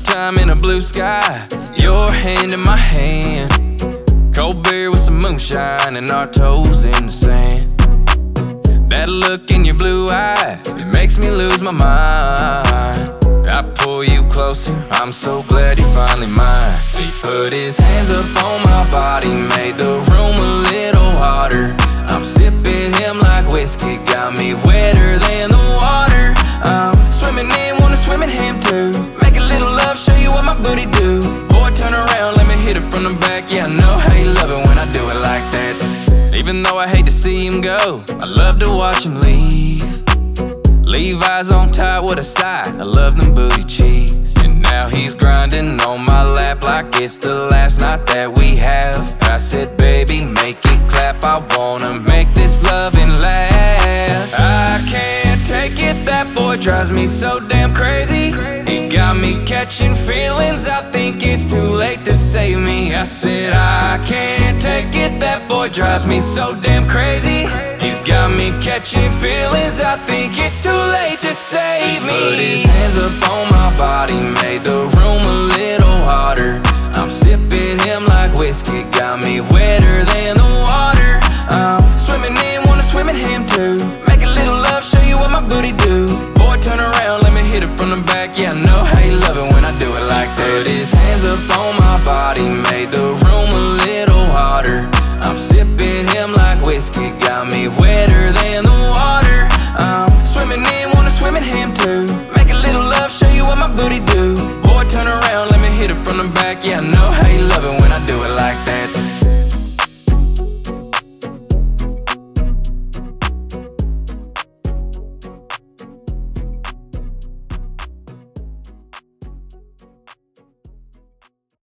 Summertime in a blue sky, your hand in my hand. Cold beer with some moonshine and our toes in the sand. That look in your blue eyes, it makes me lose my mind. I pull you closer, I'm so glad you're finally mine. He put his hands up on my body, made the room a little hotter. I'm sipping him like whiskey, got me wetter than the water. I'm swimming in, wanna swim in him too. Make a little love, show you what my booty do. Boy, turn around, let me hit it from the back. Yeah, I know how you love it when I do it like that. Even though I hate to see him go, I love to watch him leave. Levi's on top with a side, I love them booty cheeks. And now he's grinding on my lap like it's the last night that we have. I said, baby, make it clap, I wanna make this loving last. I can't take it, that boy drives me so damn crazy. He got me catching feelings, I think it's too late to save me. I said, I can't take it, that boy drives me so damn crazy. He's got me catching feelings, I think it's too late to save me. He put his hands up on my body, made the room a little hotter. I'm sipping him like whiskey, got me wetter than the water. I'm swimming in, wanna swim in him too. Make a little love, show you what my booty do. Boy, turn around, let me hit it from the back. Yeah, I know how you love it when I do it like that. Put his hands up on my body, made the